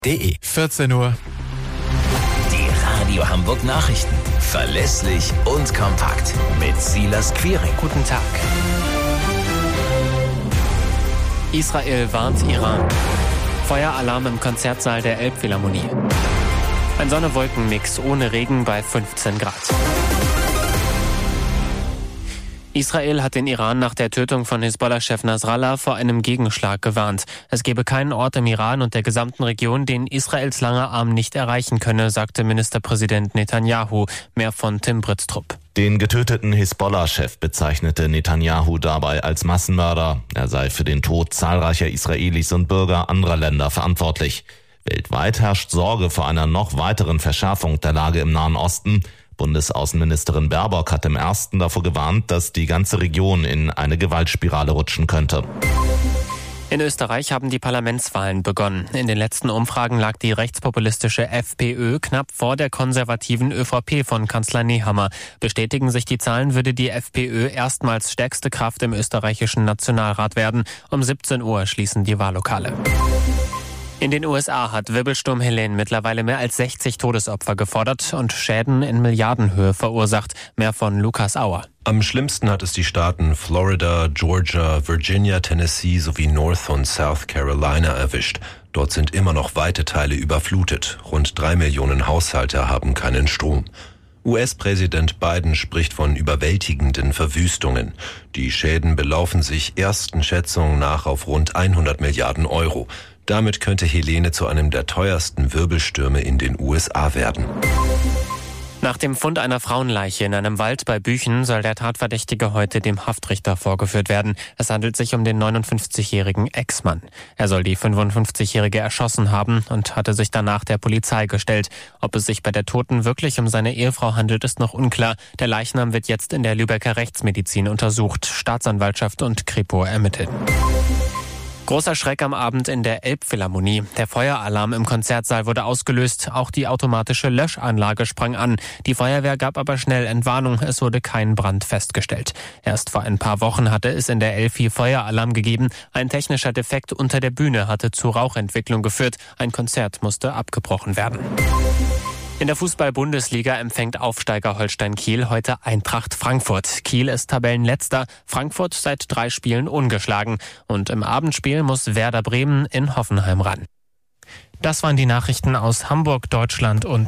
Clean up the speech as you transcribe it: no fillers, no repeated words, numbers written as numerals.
14 Uhr. Die Radio Hamburg Nachrichten. Verlässlich und kompakt. Mit Silas Quiring. Guten Tag. Israel warnt Iran. Feueralarm im Konzertsaal der Elbphilharmonie. Ein Sonne-Wolken-Mix ohne Regen bei 15 Grad. Israel hat den Iran nach der Tötung von Hisbollah-Chef Nasrallah vor einem Gegenschlag gewarnt. Es gebe keinen Ort im Iran und der gesamten Region, den Israels langer Arm nicht erreichen könne, sagte Ministerpräsident Netanyahu. Mehr von Tim Britztrup. Den getöteten Hisbollah-Chef bezeichnete Netanyahu dabei als Massenmörder. Er sei für den Tod zahlreicher Israelis und Bürger anderer Länder verantwortlich. Weltweit herrscht Sorge vor einer noch weiteren Verschärfung der Lage im Nahen Osten. Bundesaußenministerin Baerbock hat im ersten davor gewarnt, dass die ganze Region in eine Gewaltspirale rutschen könnte. In Österreich haben die Parlamentswahlen begonnen. In den letzten Umfragen lag die rechtspopulistische FPÖ knapp vor der konservativen ÖVP von Kanzler Nehammer. Bestätigen sich die Zahlen, würde die FPÖ erstmals stärkste Kraft im österreichischen Nationalrat werden. Um 17 Uhr schließen die Wahllokale. In den USA hat Wirbelsturm Helene mittlerweile mehr als 60 Todesopfer gefordert und Schäden in Milliardenhöhe verursacht. Mehr von Lukas Auer. Am schlimmsten hat es die Staaten Florida, Georgia, Virginia, Tennessee sowie North und South Carolina erwischt. Dort sind immer noch weite Teile überflutet. Rund 3 Millionen Haushalte haben keinen Strom. US-Präsident Biden spricht von überwältigenden Verwüstungen. Die Schäden belaufen sich ersten Schätzungen nach auf rund 100 Milliarden Euro. Damit könnte Helene zu einem der teuersten Wirbelstürme in den USA werden. Nach dem Fund einer Frauenleiche in einem Wald bei Büchen soll der Tatverdächtige heute dem Haftrichter vorgeführt werden. Es handelt sich um den 59-jährigen Ex-Mann. Er soll die 55-jährige erschossen haben und hatte sich danach der Polizei gestellt. Ob es sich bei der Toten wirklich um seine Ehefrau handelt, ist noch unklar. Der Leichnam wird jetzt in der Lübecker Rechtsmedizin untersucht. Staatsanwaltschaft und Kripo ermitteln. Großer Schreck am Abend in der Elbphilharmonie. Der Feueralarm im Konzertsaal wurde ausgelöst. Auch die automatische Löschanlage sprang an. Die Feuerwehr gab aber schnell Entwarnung. Es wurde kein Brand festgestellt. Erst vor ein paar Wochen hatte es in der Elfi Feueralarm gegeben. Ein technischer Defekt unter der Bühne hatte zu Rauchentwicklung geführt. Ein Konzert musste abgebrochen werden. In der Fußball-Bundesliga empfängt Aufsteiger Holstein Kiel heute Eintracht Frankfurt. Kiel ist Tabellenletzter, Frankfurt seit 3 Spielen ungeschlagen. Und im Abendspiel muss Werder Bremen in Hoffenheim ran. Das waren die Nachrichten aus Hamburg, Deutschland und